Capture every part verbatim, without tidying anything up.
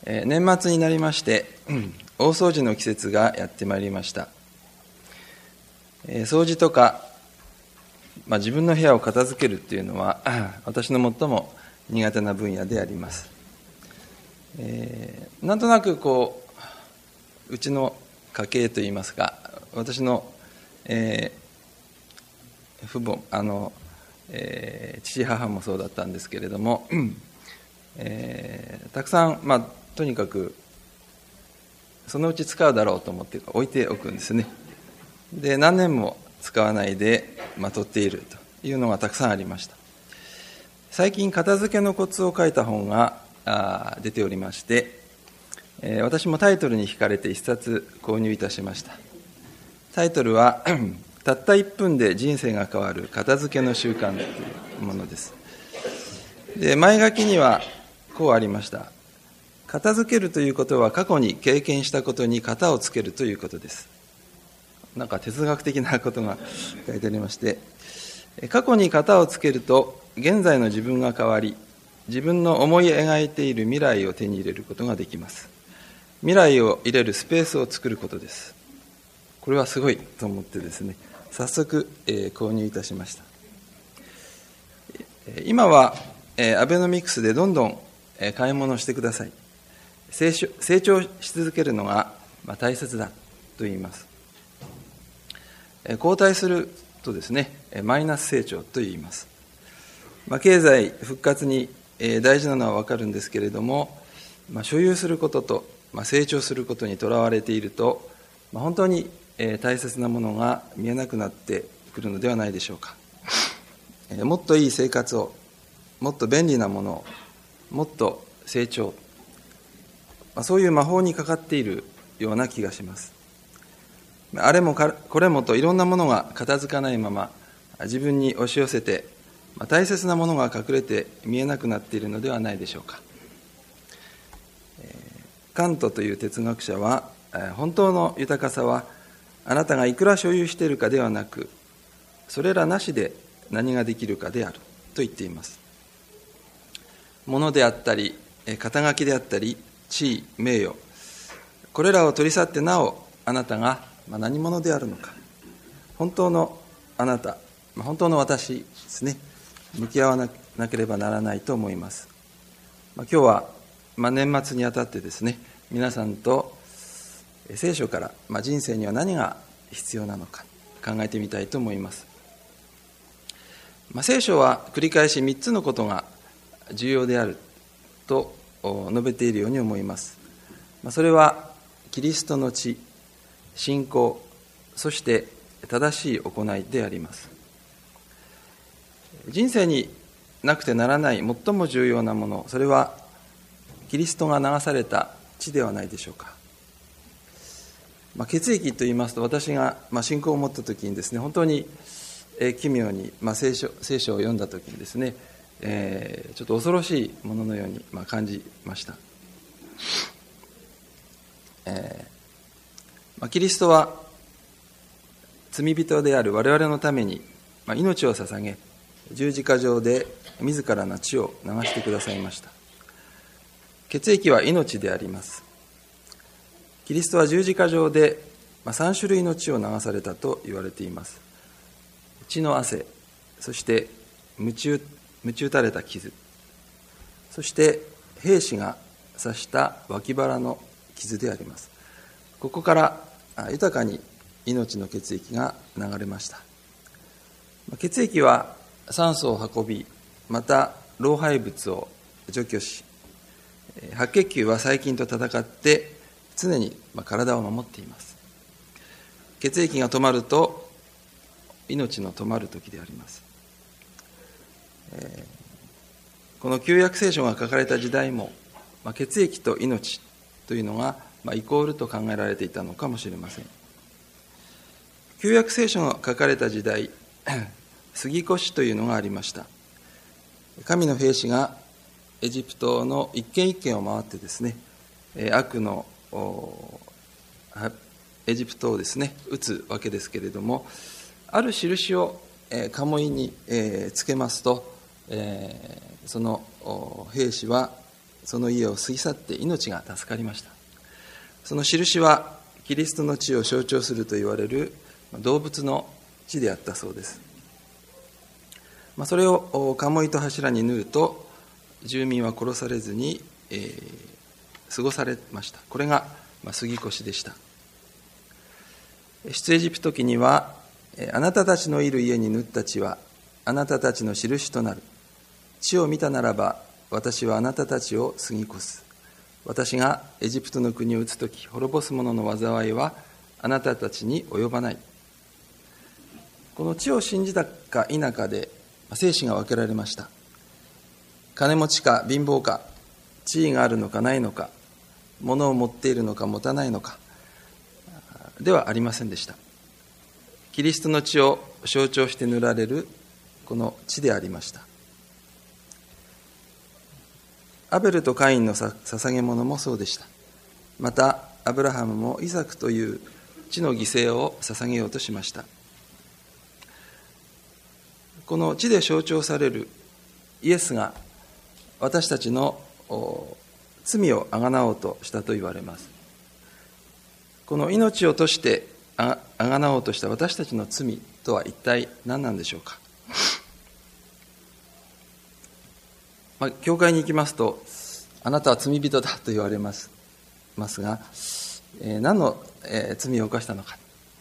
えー、年末になりまして、うん、大掃除の季節がやってまいりました。えー、掃除とか、まあ、自分の部屋を片付けるっていうのは私の最も苦手な分野であります。えー、なんとなくこううちの家系といいますか、私の、えー、父母あの、えー、父母もそうだったんですけれども、えー、たくさん、まあ、とにかくそのうち使うだろうと思って置いておくんですね。で何年も使わないでまとっているというのがたくさんありました。最近片付けのコツを書いた本があ出ておりまして、えー、私もタイトルに惹かれて一冊購入いたしました。タイトルはたったいっぷんで人生が変わる片付けの習慣というものです。で前書きにはこうありました。片付けるということは過去に経験したことに型をつけるということです。なんか哲学的なことが書いてありまして、過去に型をつけると現在の自分が変わり、自分の思い描いている未来を手に入れることができます。未来を入れるスペースを作ることです。これはすごいと思ってですね、早速、えー、購入いたしました。今は、えー、アベノミクスでどんどん、えー、買い物をしてください。成長し続けるのが、まあ、大切だと言います。後退するとですね、マイナス成長と言います。まあ、経済復活に大事なのは分かるんですけれども、まあ、所有することと、まあ、成長することにとらわれていると、まあ、本当に大切なものが見えなくなってくるのではないでしょうか。もっといい生活を、もっと便利なものを、もっと成長、まあ、そういう魔法にかかっているような気がします。あれもこれもといろんなものが片付かないまま自分に押し寄せて、まあ、大切なものが隠れて見えなくなっているのではないでしょうか。えー、カントという哲学者は、えー、本当の豊かさはあなたがいくら所有しているかではなく、それらなしで何ができるかであると言っています。物であったり肩書きであったり地位名誉、これらを取り去ってなおあなたが何者であるのか、本当のあなた、本当の私ですね、向き合わなければならないと思います。今日は年末にあたってですね、皆さんと聖書から人生には何が必要なのか考えてみたいと思います。聖書は繰り返しみっつのことが重要であると述べているように思います。それはキリストの血、信仰、そして正しい行いであります。人生になくてならない最も重要なもの、それはキリストが流された血ではないでしょうか。まあ、血液といいますと、私が、まあ、信仰を持った時にですね、本当に、えー、奇妙に、まあ、聖書、聖書を読んだ時にですね、えー、ちょっと恐ろしいもののように、まあ、感じました。えーキリストは罪人である我々のために命を捧げ、十字架上で自らの血を流してくださいました。血液は命であります。キリストは十字架上でさん種類の血を流されたと言われています。血の汗、そして鞭打たれた傷、そして兵士が刺した脇腹の傷であります。ここから豊かに命の血液が流れました。血液は酸素を運び、また老廃物を除去し、白血球は細菌と戦って常に体を守っています。血液が止まると命の止まる時であります。この旧約聖書が書かれた時代も血液と命というのがまあ、イコールと考えられていたのかもしれません。旧約聖書が書かれた時代、杉越というのがありました。神の兵士がエジプトの一軒一軒を回ってですね、悪のエジプトをですね撃つわけですけれども、ある印を鴨居につけますと、その兵士はその家を過ぎ去って命が助かりました。その印はキリストの血を象徴すると言われる動物の血であったそうです。まあ、それを鴨居と柱に塗ると住民は殺されずに、えー、過ごされました。これが、まあ、杉越でした。出エジプト記には、あなたたちのいる家に塗った血はあなたたちの印となる。血を見たならば私はあなたたちを過ぎ越す。私がエジプトの国を打つとき滅ぼす者の災いはあなたたちに及ばない。この血を信じたか否かで生死が分けられました。金持ちか貧乏か、地位があるのかないのか、物を持っているのか持たないのかではありませんでした。キリストの血を象徴して塗られるこの血でありました。アベルとカインの捧げ物もそうでした。またアブラハムもイサクという血の犠牲を捧げようとしました。この血で象徴されるイエスが私たちの罪をあがなおうとしたと言われます。この命を賭してあがなおうとした私たちの罪とは一体何なんでしょうか。まあ、教会に行きますとあなたは罪人だと言われますますが、えー、何の、えー、罪を犯したのか、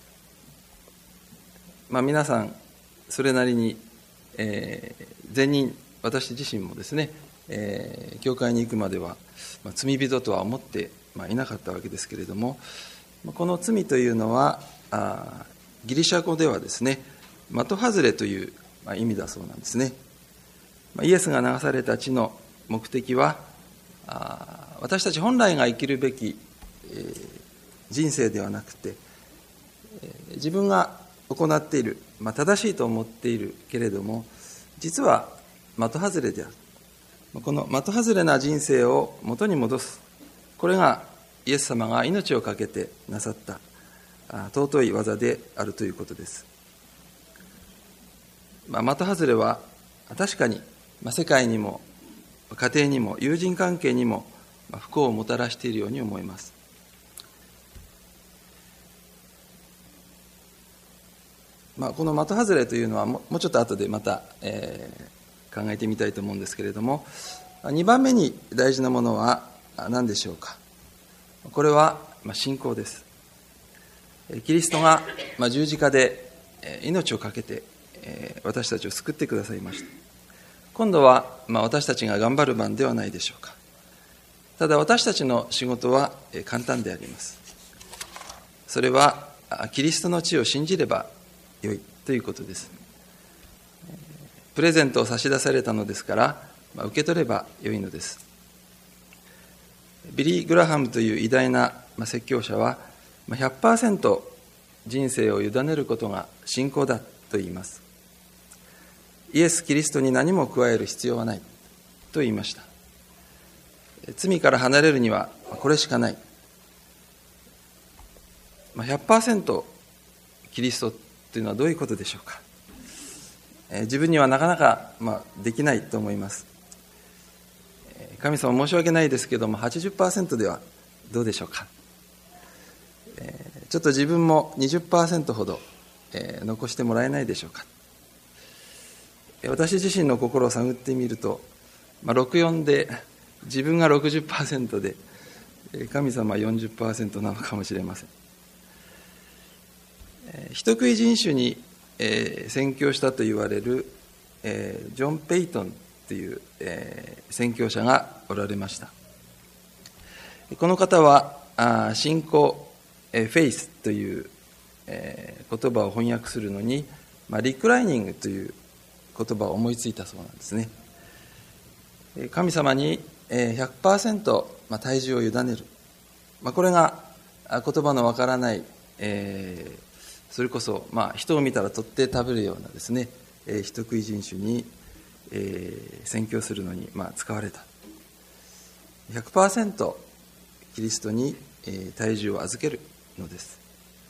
まあ、皆さんそれなりに、えー、善人、私自身もですね、えー、教会に行くまでは、まあ、罪人とは思って、まあ、いなかったわけですけれども、この罪というのはあギリシャ語ではですね、的外れという、まあ、意味だそうなんですね。まあ、イエスが流された血の目的はあ私たち本来が生きるべき、えー、人生ではなくて、えー、自分が行っている、まあ、正しいと思っているけれども実は的外れである。この的外れな人生を元に戻す、これがイエス様が命を懸けてなさった尊い技であるということです。まあ、的外れは確かに、まあ、世界にも家庭にも友人関係にも不幸をもたらしているように思います。まあ、この的外れというのはもうちょっと後でまた、えー、考えてみたいと思うんですけれども、にばんめに大事なものは何でしょうか。これは信仰です。キリストが十字架で命を懸けて私たちを救ってくださいました。今度は私たちが頑張る番ではないでしょうか。ただ私たちの仕事は簡単であります。それはキリストの血を信じればよいということです。プレゼントを差し出されたのですから受け取ればよいのです。ビリー・グラハムという偉大な説教者は ひゃくパーセント 人生を委ねることが信仰だと言います。イエス・キリストに何も加える必要はないと言いました。罪から離れるにはこれしかない。ひゃくパーセント キリストというのはどういうことでしょうか。自分にはなかなか、まあ、できないと思います。神様申し訳ないですけども はちじゅっパーセント ではどうでしょうか。ちょっと自分も にじゅっパーセント ほど残してもらえないでしょうか。私自身の心を探ってみると、まあ、ろくじゅうよんで自分が ろくじゅっパーセント で神様は よんじゅっパーセント なのかもしれません。人食い人種に宣教したと言われるジョン・ペイトンという宣教者がおられました。この方は信仰、フェイスという言葉を翻訳するのにリクライニングという言葉を思いついたそうなんですね。神様に ひゃくパーセント 体重を委ねる、これが言葉のわからない、えー、それこそ、まあ、人を見たら取って食べるようなですね、人食い人種に、えー、宣教するのに、まあ、使われた ひゃくパーセント キリストに、えー、体重を預けるのです。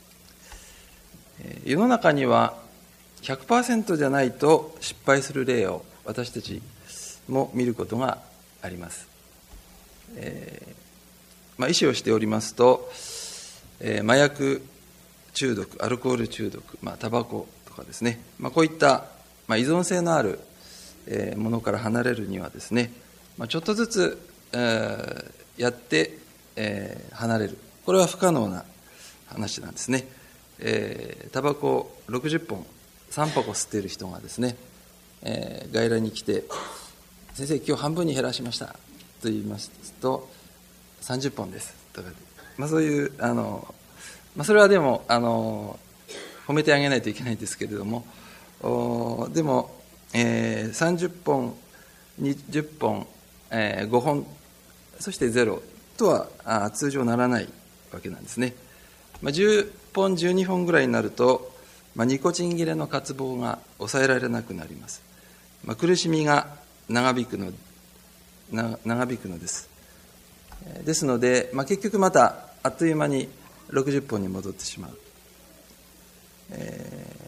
世の中には ひゃくパーセント じゃないと失敗する例を私たちも見ることがあります。 えーまあ、医師をしておりますと、えー、麻薬中毒、アルコール中毒、まあ、タバコとかですね、まあ、こういった、まあ、依存性のある、えー、ものから離れるにはですね、まあ、ちょっとずつ、えー、やって、えー、離れる、これは不可能な話なんですね。えー、タバコろくじゅっぽん、さんぱこ吸っている人がですね、えー、外来に来て、先生、今日半分に減らしましたと言いますと、さんじゅっぽんですとか、まあ、そういう、あの、まあ、それはでもあの褒めてあげないといけないんですけれども、おでも、えー、さんじゅっぽん、にじゅっぽん、えー、ごほん、そしてゼロとはあ通常ならないわけなんですね。まあ、じゅっぽん、じゅうにほんぐらいになると、まあ、ニコチン切れの渇望が抑えられなくなります。まあ、苦しみが長引くのな長引くのです。ですので、まあ、結局またあっという間にろくじゅっぽんに戻ってしまう。え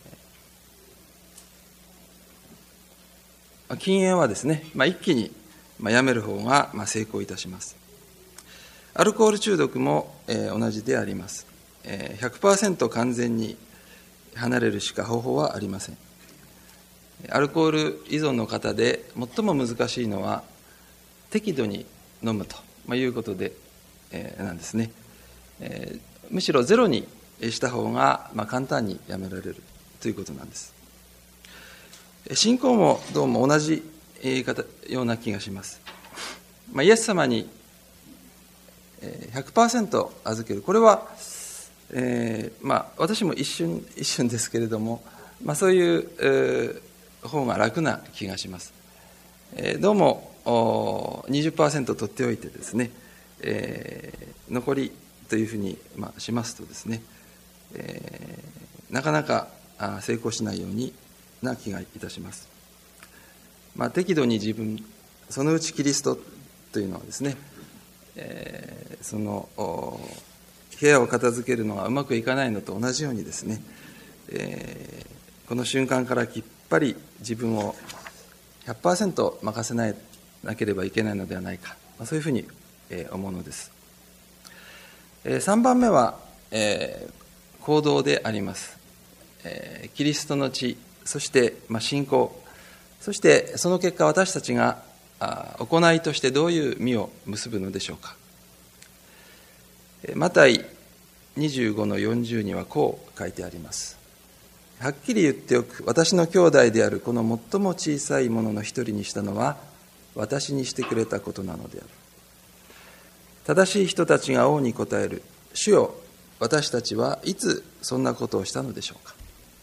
ー、禁煙はですね、まあ、一気にやめる方が成功いたします。アルコール中毒も同じであります。ひゃくパーセント 完全に離れるしか方法はありません。アルコール依存の方で最も難しいのは適度に飲むということでなんですね。むしろゼロにした方が簡単にやめられるということなんです。信仰もどうも同じような気がします。イエス様に ひゃくパーセント 預ける、これは、えーまあ、私も一瞬一瞬ですけれども、まあ、そういう、えー、方が楽な気がします。えー、どうも にじゅっパーセント 取っておいてですね、えー、残りというふうに、まあ、しますとですね、えー、なかなか成功しないようにな気がいたします。まあ、適度に自分、そのうちキリストというのはですね、えー、その部屋を片付けるのがうまくいかないのと同じようにですね、えー、この瞬間からきっぱり自分を ひゃくパーセント 任せないなければいけないのではないか、まあ、そういうふうに思うのです。えー、さんばんめは、えー、行動であります。えー、キリストの血、そして、まあ、信仰、そしてその結果私たちが行いとしてどういう実を結ぶのでしょうか。マタイにじゅうごのよんじゅうにはこう書いてあります。はっきり言っておく、私の兄弟であるこの最も小さいものの一人にしたのは私にしてくれたことなのである。正しい人たちが王に答える、主よ、私たちはいつそんなことをしたのでしょうか。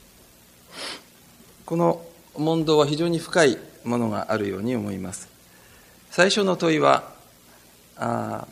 この問答は非常に深いものがあるように思います。最初の問いは、あ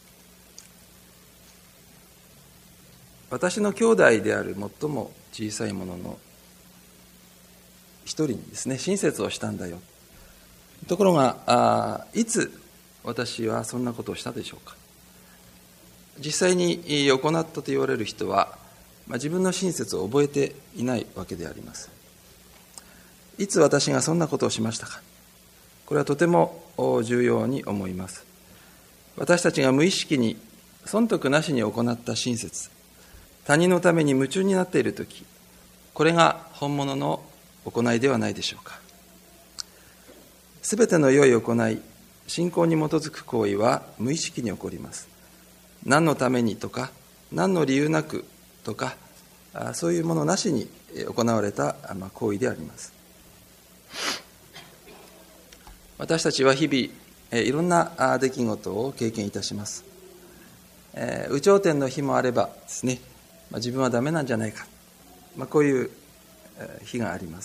私の兄弟である最も小さいものの一人にですね、親切をしたんだよ。ところが、あいつ私はそんなことをしたでしょうか。実際に行ったと言われる人は、まあ、自分の親切を覚えていないわけであります。いつ私がそんなことをしましたか。これはとても重要に思います。私たちが無意識に損得なしに行った親切、他人のために夢中になっているとき、これが本物の行いではないでしょうか。すべての良い行い、信仰に基づく行為は無意識に起こります。何のためにとか、何の理由なくとか、そういうものなしに行われた行為であります。私たちは日々いろんな出来事を経験いたします。有頂天の日もあればですね、自分はダメなんじゃないか、まあ、こういう日があります。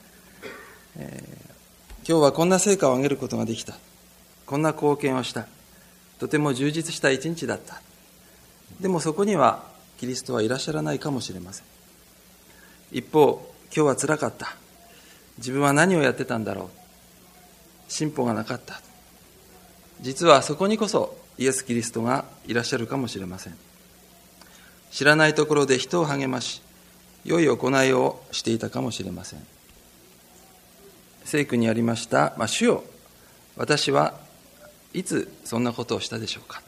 今日はこんな成果を上げることができた、こんな貢献をした、とても充実した一日だった。でもそこにはキリストはいらっしゃらないかもしれません。一方、今日はつらかった、自分は何をやってたんだろう、進歩がなかった。実はそこにこそイエス・キリストがいらっしゃるかもしれません。知らないところで人を励まし、良い行いをしていたかもしれません。聖句にありました、まあ、主よ、私はいつそんなことをしたでしょうか。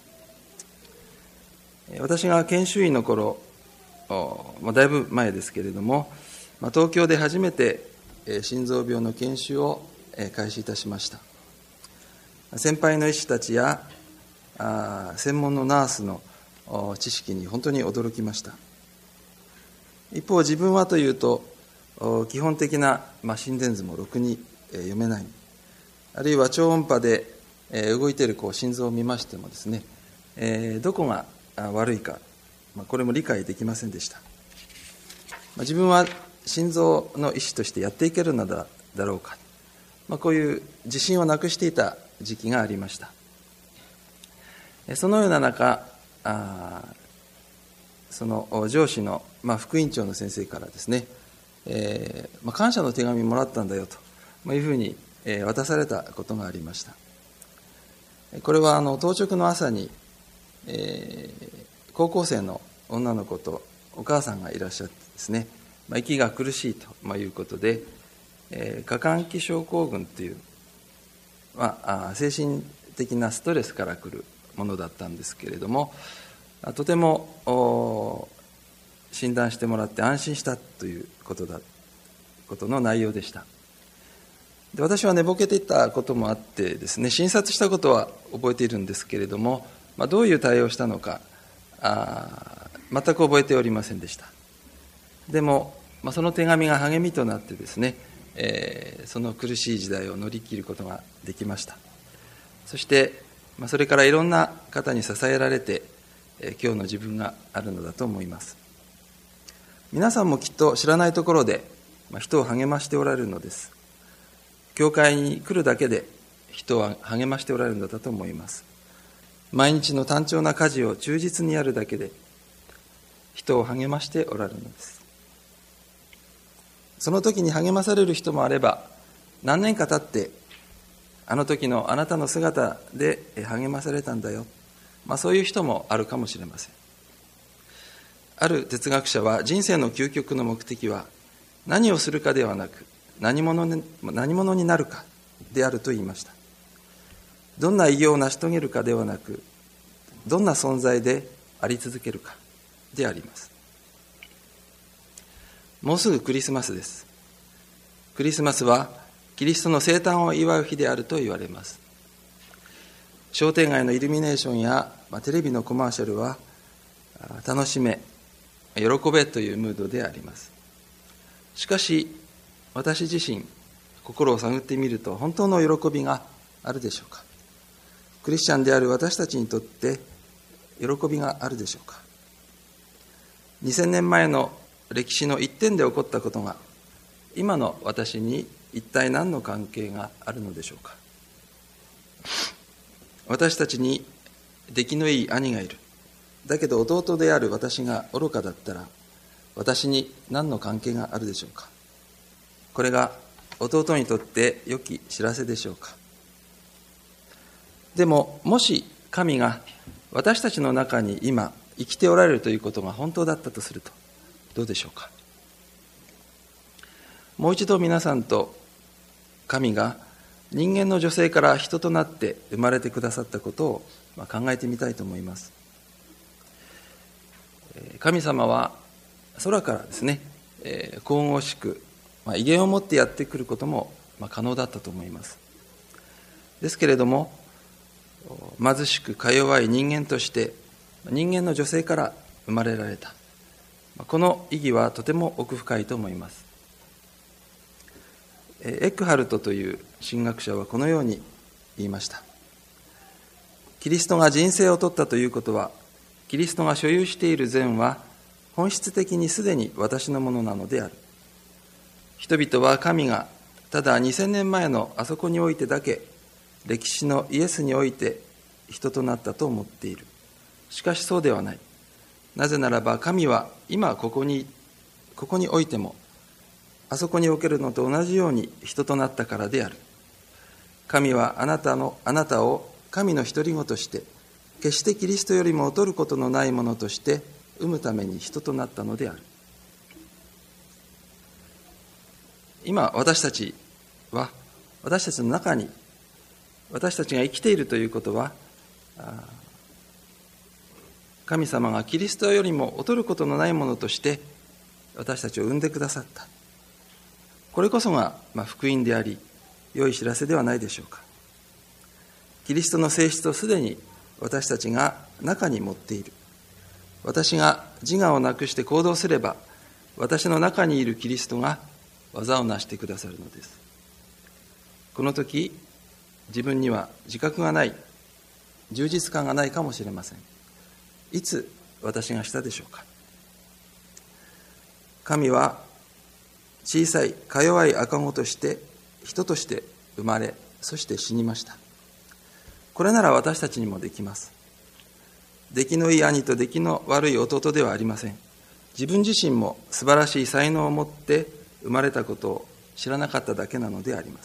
私が研修医の頃、まあ、だいぶ前ですけれども、まあ、東京で初めて心臓病の研修を開始いたしました。先輩の医師たちやあ専門のナースの知識に本当に驚きました。一方、自分はというと、基本的な、まあ、心電図もろくに読めない、あるいは超音波で動いているこう心臓を見ましてもですね、えー、どこが悪いか、まあ、これも理解できませんでした。まあ、自分は心臓の医師としてやっていけるのだだろうか、まあ、こういう自信をなくしていた時期がありました。そのような中、あその上司の、まあ、副院長の先生からですね、えーまあ、感謝の手紙もらったんだよと、まあ、いうふうに、えー、渡されたことがありました。これはあの当直の朝に、えー、高校生の女の子とお母さんがいらっしゃってですね、まあ、息が苦しいと、まあ、いうことで、えー、過換気症候群という、まあ、あ精神的なストレスから来るものだったんですけれども、とても診断してもらって安心したということだことの内容でした。で、私は寝ぼけていたこともあってですね、診察したことは覚えているんですけれども、まあ、どういう対応をしたのかあ全く覚えておりませんでした。でも、まあ、その手紙が励みとなってですね、えー、その苦しい時代を乗り切ることができました。そして、まあ、それからいろんな方に支えられて、えー、今日の自分があるのだと思います。皆さんもきっと知らないところで、まあ、人を励ましておられるのです。教会に来るだけで人を励ましておられるのだと思います。毎日の単調な家事を忠実にやるだけで人を励ましておられるのです。その時に励まされる人もあれば、何年か経ってあの時のあなたの姿で励まされたんだよ、まあ、そういう人もあるかもしれません。ある哲学者は、人生の究極の目的は何をするかではなく何者に、何者になるかであると言いました。どんな偉業を成し遂げるかではなく、どんな存在であり続けるかであります。もうすぐクリスマスです。クリスマスはキリストの生誕を祝う日であると言われます。商店街のイルミネーションや、まあ、テレビのコマーシャルは楽しめ、喜べというムードであります。しかし私自身、心を探ってみると、本当の喜びがあるでしょうか。クリスチャンである私たちにとって喜びがあるでしょうか。にせんねんまえの歴史の一点で起こったことが今の私に一体何の関係があるのでしょうか。私たちに出来のいい兄がいる。だけど弟である私が愚かだったら、私に何の関係があるでしょうか。これが弟にとって良き知らせでしょうか。でも、もし神が私たちの中に今生きておられるということが本当だったとすると、どうでしょうか。もう一度皆さんと神が人間の女性から人となって生まれてくださったことを考えてみたいと思います。神様は空からですね、神々しく、まあ、威厳を持ってやってくることも、まあ、可能だったと思います。ですけれども、貧しくか弱い人間として人間の女性から生まれられた、この意義はとても奥深いと思います。エックハルトという神学者はこのように言いました。キリストが人生を取ったということは、キリストが所有している善は本質的にすでに私のものなのである。人々は神がただにせんねんまえのあそこにおいてだけ、歴史のイエスにおいて人となったと思っている。しかしそうではない。なぜならば神は今ここにここにおいてもあそこにおけるのと同じように人となったからである。神はあなたのあなたを神の独り子として、決してキリストよりも劣ることのないものとして生むために人となったのである。今私たちは私たちの中に私たちが生きているということは、神様がキリストよりも劣ることのないものとして私たちを生んでくださった。これこそが、まあ、福音であり、良い知らせではないでしょうか。キリストの性質をすでに私たちが中に持っている。私が自我をなくして行動すれば、私の中にいるキリストが技を成してくださるのです。この時、自分には自覚がない、充実感がないかもしれません。いつ私がしたでしょうか。神は小さいか弱い赤子として人として生まれ、そして死にました。これなら私たちにもできます。出来のいい兄と出来の悪い弟ではありません。自分自身も素晴らしい才能を持って生まれたことを知らなかっただけなのであります。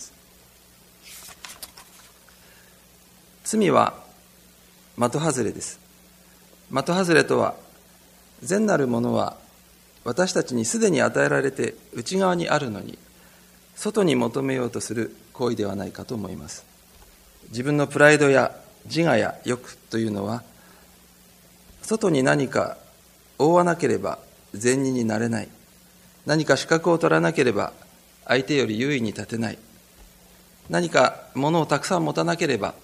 罪は的外れです。的外れとは、善なるものは私たちにすでに与えられて内側にあるのに、外に求めようとする行為ではないかと思います。自分のプライドや自我や欲というのは、外に何か覆わなければ善人になれない。何か資格を取らなければ相手より優位に立てない。何か物をたくさん持たなければ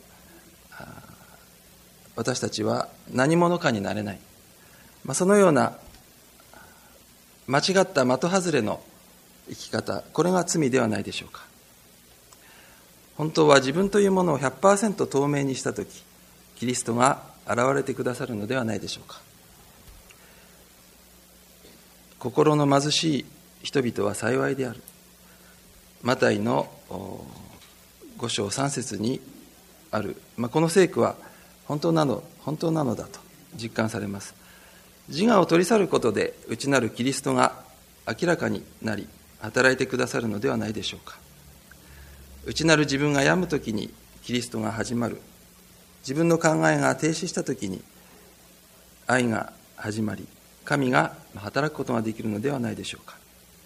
私たちは何者かになれない。まあ、そのような間違った的外れの生き方、これが罪ではないでしょうか。本当は自分というものを ひゃくパーセント 透明にしたとき、キリストが現れてくださるのではないでしょうか。心の貧しい人々は幸いである。マタイのご章さん節にある、まあ、この聖句は本当なの、本当なのだと実感されます。自我を取り去ることで内なるキリストが明らかになり、働いてくださるのではないでしょうか。内なる自分が病むときにキリストが始まる。自分の考えが停止したときに愛が始まり、神が働くことができるのではないでしょうか。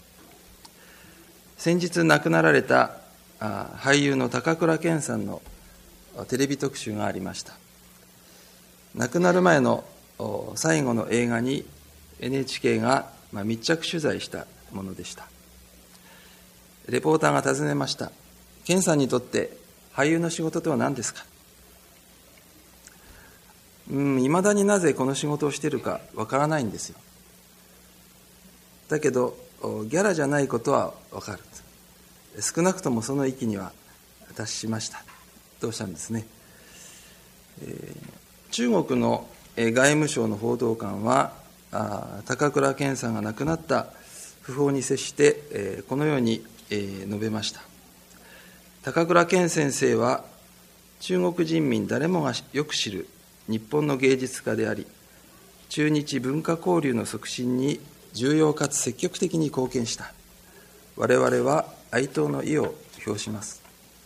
先日亡くなられた俳優の高倉健さんのテレビ特集がありました。亡くなる前の最後の映画に エヌエイチケー が密着取材したものでした。レポーターが尋ねました。健さんにとって俳優の仕事とは何ですか。うん、いまだになぜこの仕事をしているかわからないんですよ。だけどギャラじゃないことはわかる。少なくともその域には達しましたとおっしゃるんですね。えー、中国の外務省の報道官は高倉健さんが亡くなった訃報に接して、えー、このように、えー、述べました。高倉健先生は中国人民誰もがよく知る日本の芸術家であり、中日文化交流の促進に重要かつ積極的に貢献した。我々は哀悼の意を表します。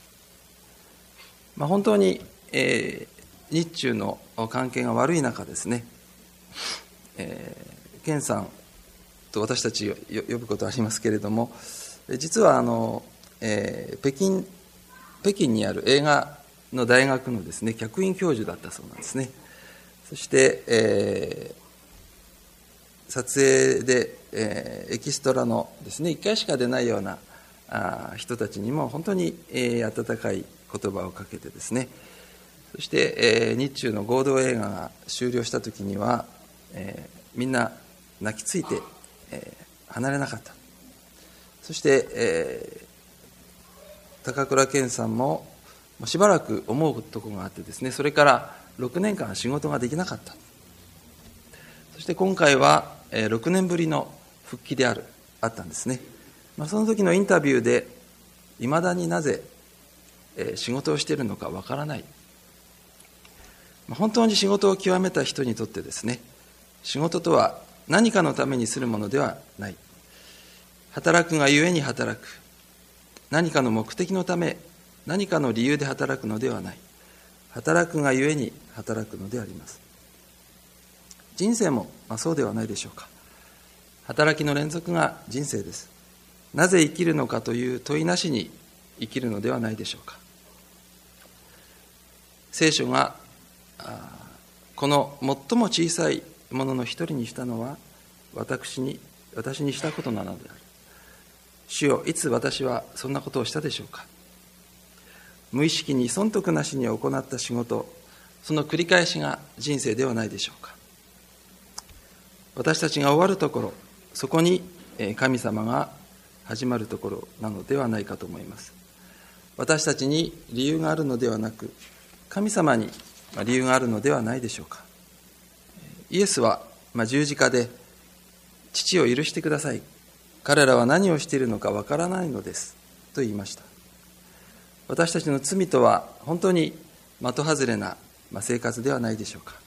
まあ、本当に、えー、日中の関係が悪い中ですね、えー、健さんと私たち呼ぶことはありますけれども、実はあの、えー、北京北京にある映画の大学のですね客員教授だったそうなんですね。そして、えー、撮影で、えー、エキストラのですねいっかいしか出ないようなあ人たちにも本当に、えー、温かい言葉をかけてですね、そして、えー、日中の合同映画が終了した時には、えー、みんな泣きついて、えー、離れなかった。そして、えー高倉健さんもしばらく思うところがあってですね、それからろくねんかん仕事ができなかった。そして今回はろくねんぶりの復帰であるあったんですね。まあ、その時のインタビューでいまだになぜ仕事をしているのかわからない。本当に仕事を極めた人にとってですね、仕事とは何かのためにするものではない。働くがゆえに働く。何かの目的のため、何かの理由で働くのではない。働くがゆえに働くのであります。人生も、まあ、そうではないでしょうか。働きの連続が人生です。なぜ生きるのかという問いなしに生きるのではないでしょうか。 聖書がこの最も小さいものの一人にしたのは私に私にしたことなのである。主よ、いつ私はそんなことをしたでしょうか。無意識に損得なしに行った仕事、その繰り返しが人生ではないでしょうか。私たちが終わるところ、そこに神様が始まるところなのではないかと思います。私たちに理由があるのではなく、神様に理由があるのではないでしょうか。イエスは十字架で、父を許してください、彼らは何をしているのかわからないのですと言いました。私たちの罪とは本当に的外れな生活ではないでしょうか。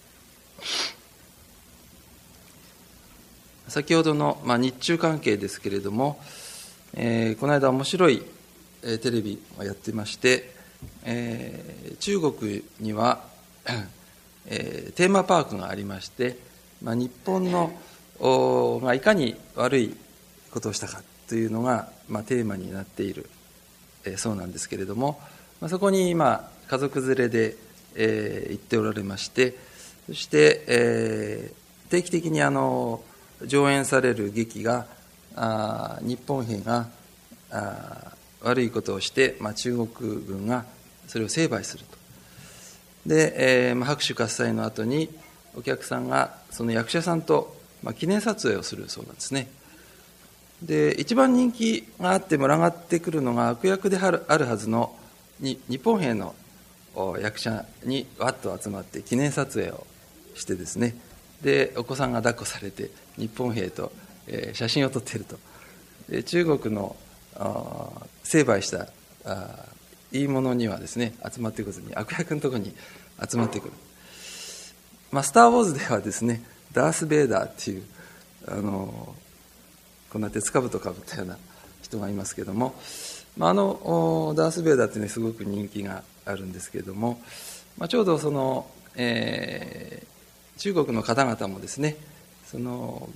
先ほどの日中関係ですけれども、えー、この間面白いテレビをやってまして、えー、中国には、えー、テーマパークがありまして、まあ、日本のがいかに悪いことをしたかというのが、まあ、テーマになっている、えー、そうなんですけれども、まあ、そこに今家族連れで、えー、行っておられまして、そして、えー、定期的にあの上演される劇があ日本兵があ悪いことをして、まあ、中国軍がそれを成敗すると。で、えーまあ、拍手喝采の後にお客さんがその役者さんと、まあ、記念撮影をするそうなんですね。で、一番人気があって群がってくるのが悪役であるはずのに日本兵の役者にわっと集まって記念撮影をしてですね、でお子さんが抱っこされて日本兵と、えー、写真を撮っていると。で中国の成敗したあいいものにはですね集まってくるに悪役のところに集まってくる。まあ、スター・ウォーズではですねダース・ベイダーっていうあのこんな鉄かぶとかぶったような人がいますけれども、まあ、あのダース・ベイダーっていうのはすごく人気があるんですけれども、まあ、ちょうどその、えー、中国の方々もですねその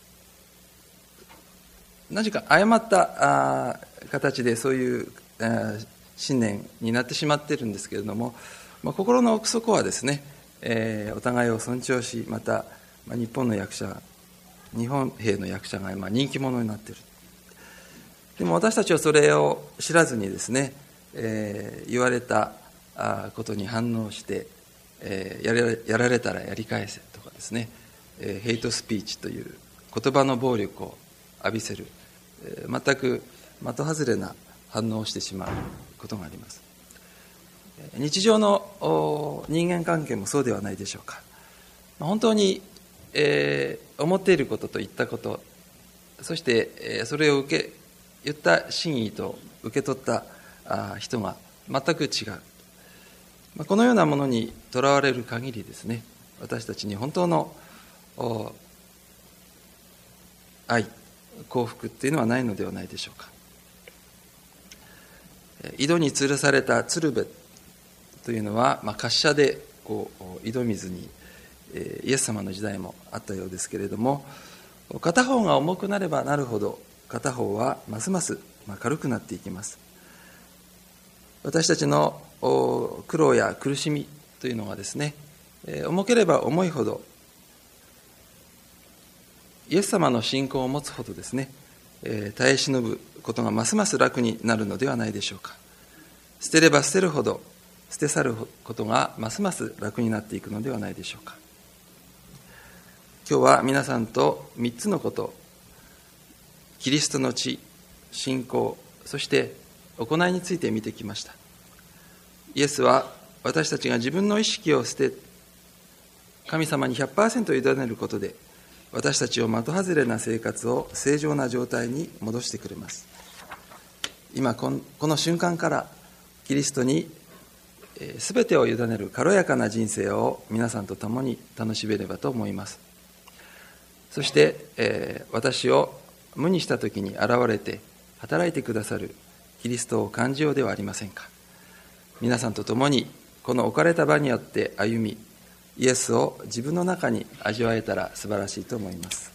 何か誤ったあ形でそういうあ信念になってしまっているんですけれども、まあ、心の奥底はですね、えー、お互いを尊重し、また、まあ、日本の役者日本兵の役者が今人気者になっている。でも私たちはそれを知らずにですね、えー、言われたことに反応して、えー、やれ、やられたらやり返せとかですね、えー、ヘイトスピーチという言葉の暴力を浴びせる、えー、全く的外れな反応をしてしまうことがあります。日常の人間関係もそうではないでしょうか。本当に、えー、思っていることと言ったこと、そして、えー、それを受け言った真意と受け取ったあ人が全く違う、まあ、このようなものにとらわれる限りですね、私たちに本当の愛幸福っていうのはないのではないでしょうか。井戸に吊るされた鶴瓶というのは、まあ、滑車でこう井戸水に、えー、イエス様の時代もあったようですけれども、片方が重くなればなるほど片方はますます軽くなっていきます。私たちの苦労や苦しみというのがですね、重ければ重いほどイエス様の信仰を持つほどですね、耐え忍ぶことがますます楽になるのではないでしょうか。捨てれば捨てるほど捨て去ることがますます楽になっていくのではないでしょうか。今日は皆さんとみっつのこと、キリストの血、信仰、そして行いについて見てきました。イエスは私たちが自分の意識を捨て、神様に ひゃくパーセント 委ねることで、私たちを的外れな生活を正常な状態に戻してくれます。今この瞬間からキリストにすべてを委ねる軽やかな人生を皆さんと共に楽しめればと思います。そして、えー、私を無にした時に現れて働いてくださるキリストを感じようではありませんか。皆さんと共にこの置かれた場によって歩み、イエスを自分の中に味わえたら素晴らしいと思います。